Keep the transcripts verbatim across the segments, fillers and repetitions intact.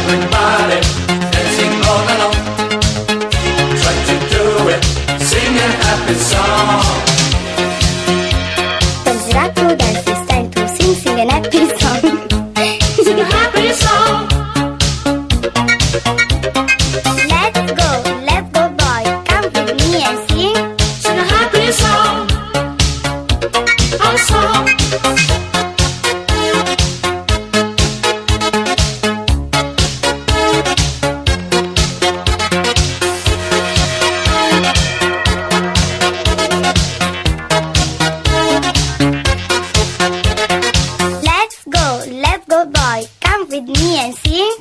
Everybody dancing all along. Try to do it, sing a happy song. Dance Rocco, dance is time to sing, sing a happy song. Sing a happy song. Let's go, let's go boy, come with me and sing. Sing a happy song. A song. Let's go, let's go boy, come with me and sing.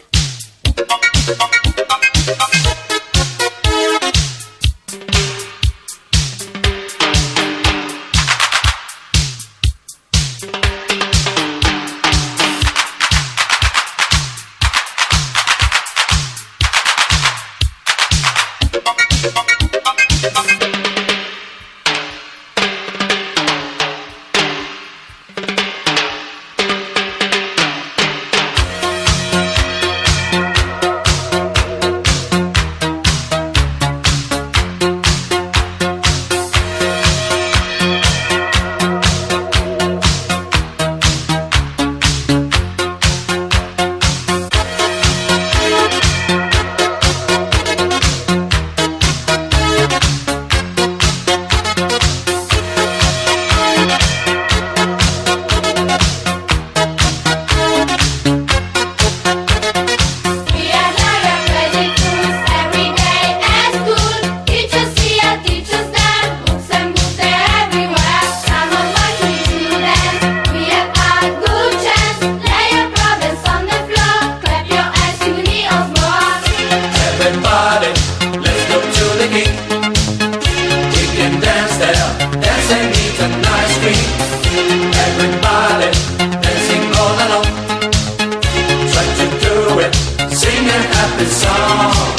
Everybody, let's go to the gig. We can dance there, dance and eat a nice cream. Everybody, dancing all along. Try to do it, sing a happy song.